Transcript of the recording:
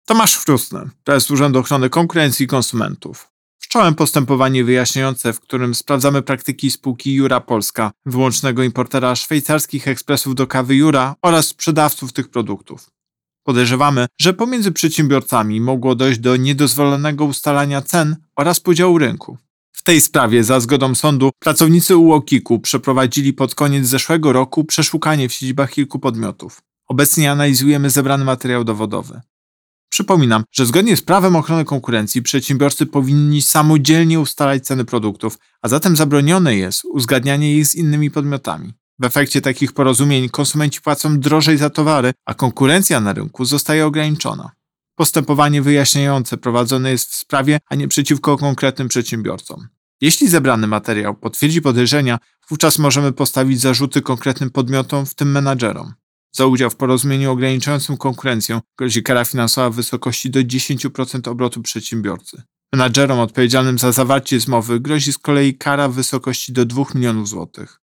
Tomasz Chrustny, prezes Urzędu Ochrony Konkurencji i Konsumentów. Wszcząłem postępowanie wyjaśniające, w którym sprawdzamy praktyki spółki Jura Polska, wyłącznego importera szwajcarskich ekspresów do kawy Jura oraz sprzedawców tych produktów. Podejrzewamy, że pomiędzy przedsiębiorcami mogło dojść do niedozwolonego ustalania cen oraz podziału rynku. W tej sprawie za zgodą sądu pracownicy UOKiK-u przeprowadzili pod koniec zeszłego roku przeszukanie w siedzibach kilku podmiotów. Obecnie analizujemy zebrany materiał dowodowy. Przypominam, że zgodnie z prawem ochrony konkurencji przedsiębiorcy powinni samodzielnie ustalać ceny produktów, a zatem zabronione jest uzgadnianie ich z innymi podmiotami. W efekcie takich porozumień konsumenci płacą drożej za towary, a konkurencja na rynku zostaje ograniczona. Postępowanie wyjaśniające prowadzone jest w sprawie, a nie przeciwko konkretnym przedsiębiorcom. Jeśli zebrany materiał potwierdzi podejrzenia, wówczas możemy postawić zarzuty konkretnym podmiotom, w tym menadżerom. Za udział w porozumieniu ograniczającym konkurencję grozi kara finansowa w wysokości do 10% obrotu przedsiębiorcy. Menadżerom odpowiedzialnym za zawarcie zmowy grozi z kolei kara w wysokości do 2 milionów złotych.